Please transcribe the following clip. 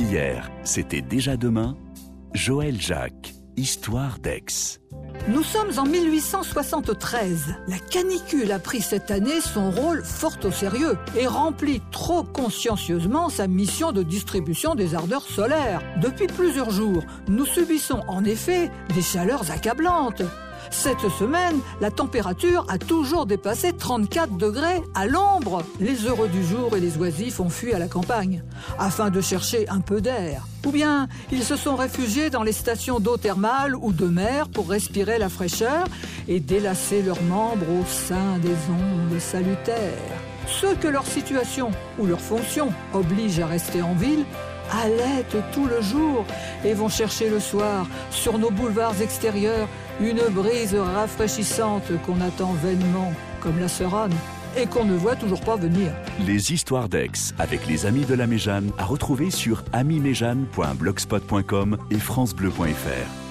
Hier, c'était déjà demain. Joël Jacques, Histoire d'Aix. Nous sommes en 1873. La canicule a pris cette année son rôle fort au sérieux et remplit trop consciencieusement sa mission de distribution des ardeurs solaires. Depuis plusieurs jours, nous subissons en effet des chaleurs accablantes. Cette semaine, la température a toujours dépassé 34 degrés à l'ombre. Les heureux du jour et les oisifs ont fui à la campagne, afin de chercher un peu d'air. Ou bien, ils se sont réfugiés dans les stations d'eau thermale ou de mer pour respirer la fraîcheur et délasser leurs membres au sein des ondes salutaires. Ceux que leur situation ou leur fonction oblige à rester en ville allaitent tout le jour et vont chercher le soir, sur nos boulevards extérieurs, une brise rafraîchissante qu'on attend vainement, comme la Seronne, et qu'on ne voit toujours pas venir. Les histoires d'Aix avec les amis de la Méjane à retrouver sur amiméjane.blogspot.com et francebleu.fr.